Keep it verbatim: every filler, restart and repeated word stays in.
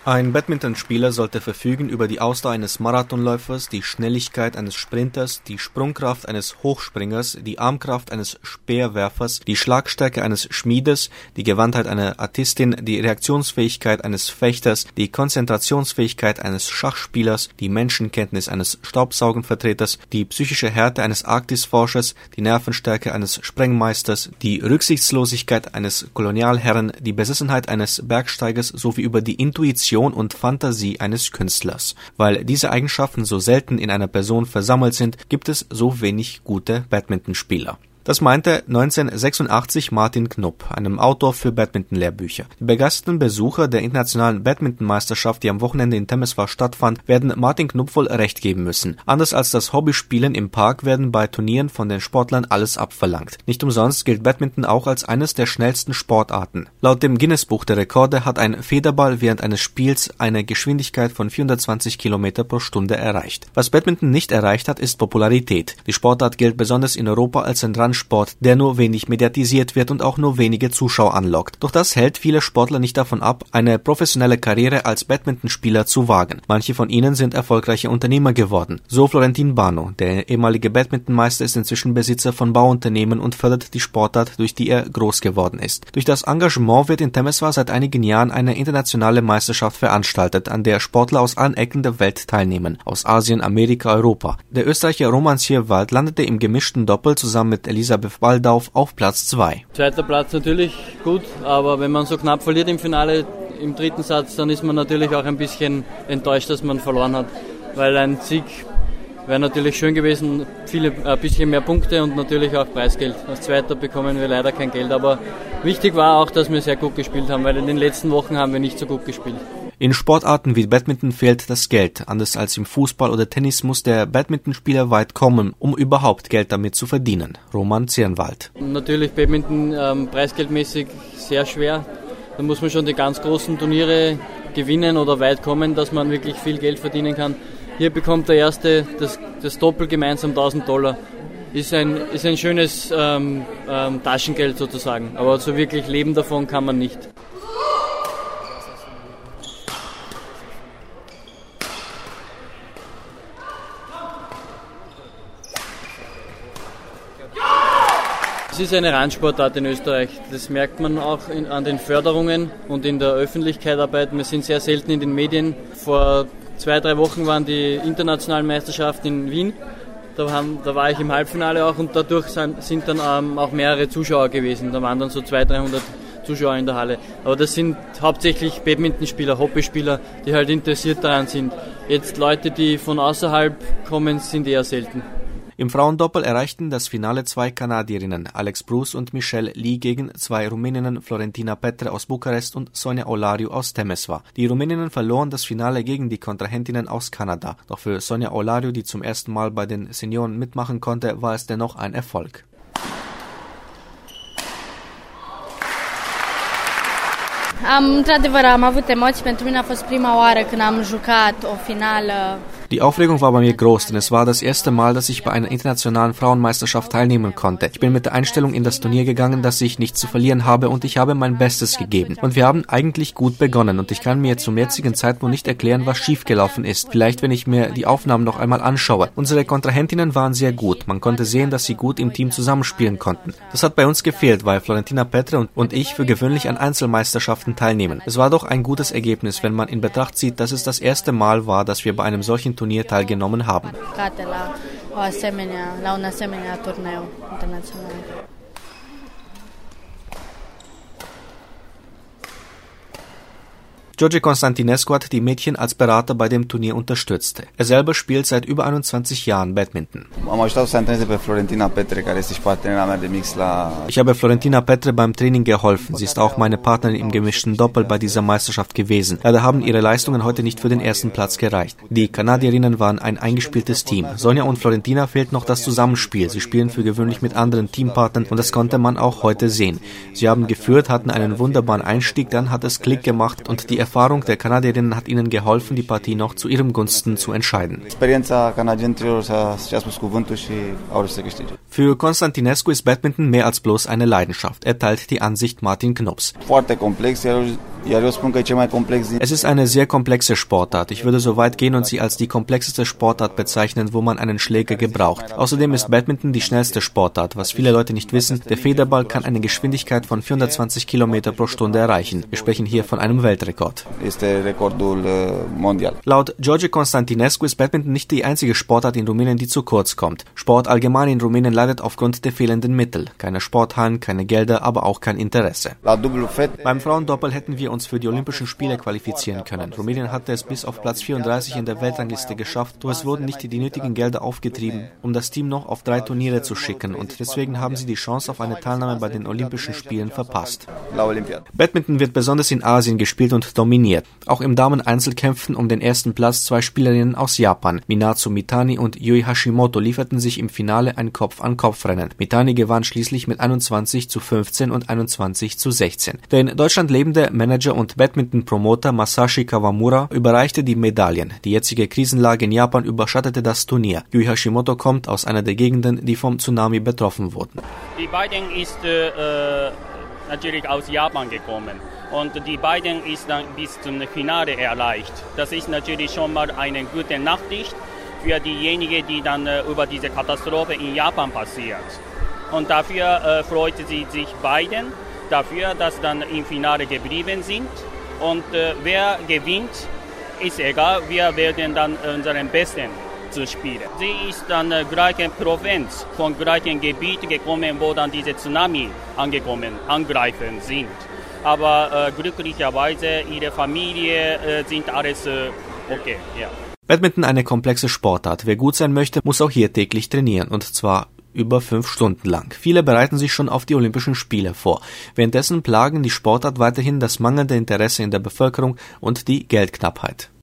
Ein Badmintonspieler sollte verfügen über die Ausdauer eines Marathonläufers, die Schnelligkeit eines Sprinters, die Sprungkraft eines Hochspringers, die Armkraft eines Speerwerfers, die Schlagstärke eines Schmiedes, die Gewandtheit einer Artistin, die Reaktionsfähigkeit eines Fechters, die Konzentrationsfähigkeit eines Schachspielers, die Menschenkenntnis eines Staubsaugenvertreters, die psychische Härte eines Arktisforschers, die Nervenstärke eines Sprengmeisters, die Rücksichtslosigkeit eines Kolonialherren, die Besessenheit eines Bergsteigers sowie über die Intuition und Fantasie eines Künstlers. Weil diese Eigenschaften so selten in einer Person versammelt sind, gibt es so wenig gute Badmintonspieler. Das meinte neunzehnhundertsechsundachtzig Martin Knupp, einem Autor für Badminton-Lehrbücher. Die begeisterten Besucher der internationalen Badmintonmeisterschaft, die am Wochenende in Temeswar stattfand, werden Martin Knupp wohl recht geben müssen. Anders als das Hobbyspielen im Park werden bei Turnieren von den Sportlern alles abverlangt. Nicht umsonst gilt Badminton auch als eines der schnellsten Sportarten. Laut dem Guinness-Buch der Rekorde hat ein Federball während eines Spiels eine Geschwindigkeit von vierhundertzwanzig Kilometer pro Stunde erreicht. Was Badminton nicht erreicht hat, ist Popularität. Die Sportart gilt besonders in Europa als ein Sport, der nur wenig mediatisiert wird und auch nur wenige Zuschauer anlockt. Doch das hält viele Sportler nicht davon ab, eine professionelle Karriere als Badmintonspieler zu wagen. Manche von ihnen sind erfolgreiche Unternehmer geworden. So Florentin Bano, der ehemalige Badmintonmeister, ist inzwischen Besitzer von Bauunternehmen und fördert die Sportart, durch die er groß geworden ist. Durch das Engagement wird in Temeswar seit einigen Jahren eine internationale Meisterschaft veranstaltet, an der Sportler aus allen Ecken der Welt teilnehmen, aus Asien, Amerika, Europa. Der Österreicher Roman Sierwald landete im gemischten Doppel zusammen mit Elisabeth Baldauf auf Platz zwei. Zweiter Platz natürlich gut, aber wenn man so knapp verliert im Finale, im dritten Satz, dann ist man natürlich auch ein bisschen enttäuscht, dass man verloren hat, weil ein Sieg wäre natürlich schön gewesen, viele, ein bisschen mehr Punkte und natürlich auch Preisgeld. Als Zweiter bekommen wir leider kein Geld, aber wichtig war auch, dass wir sehr gut gespielt haben, weil in den letzten Wochen haben wir nicht so gut gespielt. In Sportarten wie Badminton fehlt das Geld. Anders als im Fußball oder Tennis muss der Badmintonspieler weit kommen, um überhaupt Geld damit zu verdienen. Roman Zirnwald. Natürlich Badminton ähm, preisgeldmäßig sehr schwer. Da muss man schon die ganz großen Turniere gewinnen oder weit kommen, dass man wirklich viel Geld verdienen kann. Hier bekommt der Erste das, das Doppel gemeinsam tausend Dollar. Ist ein, ist ein schönes ähm, ähm, Taschengeld sozusagen, aber so wirklich leben davon kann man nicht. Es ist eine Randsportart in Österreich. Das merkt man auch in, an den Förderungen und in der Öffentlichkeitsarbeit. Wir sind sehr selten in den Medien. Vor zwei, drei Wochen waren die internationalen Meisterschaften in Wien. Da, haben, da war ich im Halbfinale auch und dadurch sind, sind dann ähm, auch mehrere Zuschauer gewesen. Da waren dann so zweihundert, dreihundert Zuschauer in der Halle. Aber das sind hauptsächlich Badmintonspieler, Hobbyspieler, die halt interessiert daran sind. Jetzt Leute, die von außerhalb kommen, sind eher selten. Im Frauendoppel erreichten das Finale zwei Kanadierinnen, Alex Bruce und Michelle Lee, gegen zwei Rumäninnen, Florentina Petre aus Bukarest und Sonja Olariu aus Temeswar. Die Rumäninnen verloren das Finale gegen die Kontrahentinnen aus Kanada. Doch für Sonja Olariu, die zum ersten Mal bei den Senioren mitmachen konnte, war es dennoch ein Erfolg. Am, într-adevăr, am avut emoții. Pentru mine a fost prima oară când am jucat o finală. Die Aufregung war bei mir groß, denn es war das erste Mal, dass ich bei einer internationalen Frauenmeisterschaft teilnehmen konnte. Ich bin mit der Einstellung in das Turnier gegangen, dass ich nichts zu verlieren habe und ich habe mein Bestes gegeben. Und wir haben eigentlich gut begonnen und ich kann mir zum jetzigen Zeitpunkt nicht erklären, was schiefgelaufen ist. Vielleicht, wenn ich mir die Aufnahmen noch einmal anschaue. Unsere Kontrahentinnen waren sehr gut. Man konnte sehen, dass sie gut im Team zusammenspielen konnten. Das hat bei uns gefehlt, weil Florentina Petre und ich für gewöhnlich an Einzelmeisterschaften teilnehmen. Es war doch ein gutes Ergebnis, wenn man in Betracht zieht, dass es das erste Mal war, dass wir bei einem solchen Turnier teilgenommen haben. George Constantinescu hat die Mädchen als Berater bei dem Turnier unterstützt. Er selber spielt seit über einundzwanzig Jahren Badminton. Ich habe Florentina Petre beim Training geholfen. Sie ist auch meine Partnerin im gemischten Doppel bei dieser Meisterschaft gewesen. Leider haben ihre Leistungen heute nicht für den ersten Platz gereicht. Die Kanadierinnen waren ein eingespieltes Team. Sonja und Florentina fehlt noch das Zusammenspiel. Sie spielen für gewöhnlich mit anderen Teampartnern und das konnte man auch heute sehen. Sie haben geführt, hatten einen wunderbaren Einstieg, dann hat es Klick gemacht und die Erfahrung der Kanadierinnen hat ihnen geholfen, die Partie noch zu ihrem Gunsten zu entscheiden. Für Constantinescu ist Badminton mehr als bloß eine Leidenschaft. Er teilt die Ansicht Martin Knupps. Es ist eine sehr komplexe Sportart. Ich würde so weit gehen und sie als die komplexeste Sportart bezeichnen, wo man einen Schläger gebraucht. Außerdem ist Badminton die schnellste Sportart. Was viele Leute nicht wissen, der Federball kann eine Geschwindigkeit von vierhundertzwanzig Kilometer pro Stunde erreichen. Wir sprechen hier von einem Weltrekord. Laut George Constantinescu ist Badminton nicht die einzige Sportart in Rumänien, die zu kurz kommt. Sport allgemein in Rumänien leidet aufgrund der fehlenden Mittel. Keine Sporthallen, keine Gelder, aber auch kein Interesse. Beim Frauendoppel hätten wir uns für die Olympischen Spiele qualifizieren können. Rumänien hatte es bis auf Platz vierunddreißig in der Weltrangliste geschafft, doch es wurden nicht die nötigen Gelder aufgetrieben, um das Team noch auf drei Turniere zu schicken, und deswegen haben sie die Chance auf eine Teilnahme bei den Olympischen Spielen verpasst. Badminton wird besonders in Asien gespielt und dominiert. Auch im Damen-Einzelkämpfen um den ersten Platz zwei Spielerinnen aus Japan, Minazu Mitani und Yui Hashimoto, lieferten sich im Finale ein Kopf-an-Kopf-Rennen. Mitani gewann schließlich mit einundzwanzig zu fünfzehn und einundzwanzig zu sechzehn. Der in Deutschland lebende Manager und Badminton-Promoter Masashi Kawamura überreichte die Medaillen. Die jetzige Krisenlage in Japan überschattete das Turnier. Yui Hashimoto kommt aus einer der Gegenden, die vom Tsunami betroffen wurden. Die beiden ist äh, natürlich aus Japan gekommen und die beiden ist dann bis zum Finale erreicht. Das ist natürlich schon mal eine gute Nachricht für diejenigen, die dann äh, über diese Katastrophe in Japan passiert. Und dafür äh, freut sie sich beiden, dafür, dass dann im Finale geblieben sind. Und äh, wer gewinnt, ist egal, wir werden dann unseren Besten zu spielen. Sie ist dann äh, gleiche Provinz, von gleichem Gebiet gekommen, wo dann diese Tsunami angekommen, angreifen sind. Aber äh, glücklicherweise, ihre Familie äh, sind alles äh, okay, ja. Badminton eine komplexe Sportart. Wer gut sein möchte, muss auch hier täglich trainieren, und zwar über fünf Stunden lang. Viele bereiten sich schon auf die Olympischen Spiele vor. Währenddessen plagen die Sportart weiterhin das mangelnde Interesse in der Bevölkerung und die Geldknappheit.